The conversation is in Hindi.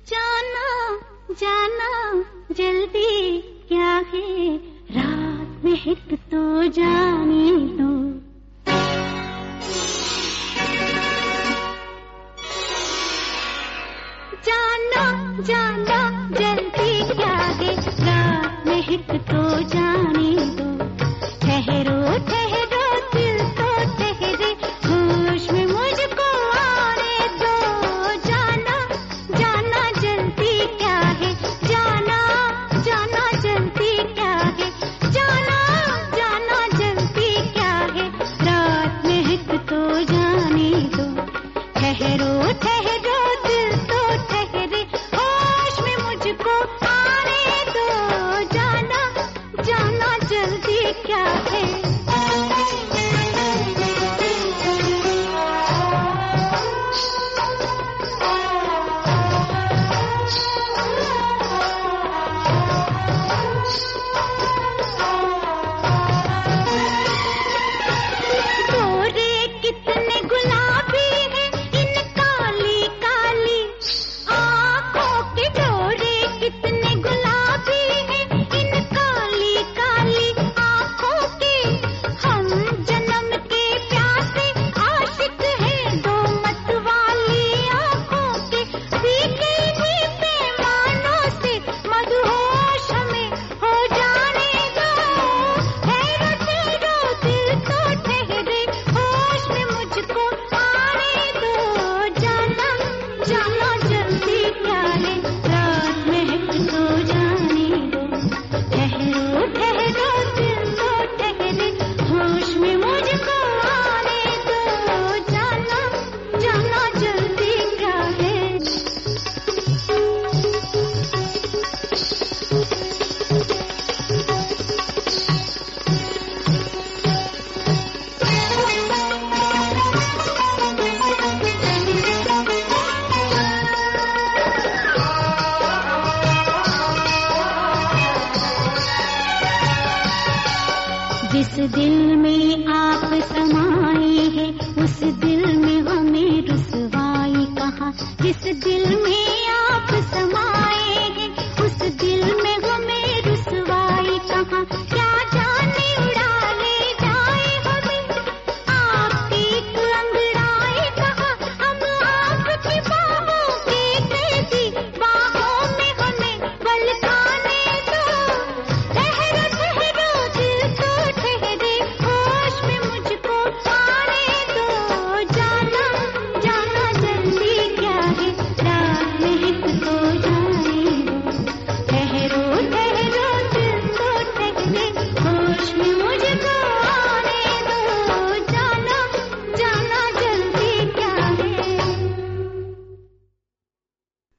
जाना जाना जल्दी क्या है, रात में हित तो जाने दो। जाना जाना जल्दी क्या है, रात में हित तो जाने दो। ठहरो ठहरो दिल तो ठहरे, होश में मुझको आने दो। जाना जाना जल्दी क्या है, जाना जाना जल्दी क्या है, जाना जाना जल्दी क्या है, रात में हित तो जाने दो। ठहरो ठहरो दिल तो ठहरे, होश में मुझको आने दो। जाना जाना जल्दी क्या है। जिस दिल में आप समाए हैं, उस दिल में हमें रुसवाई कहाँ। जिस दिल में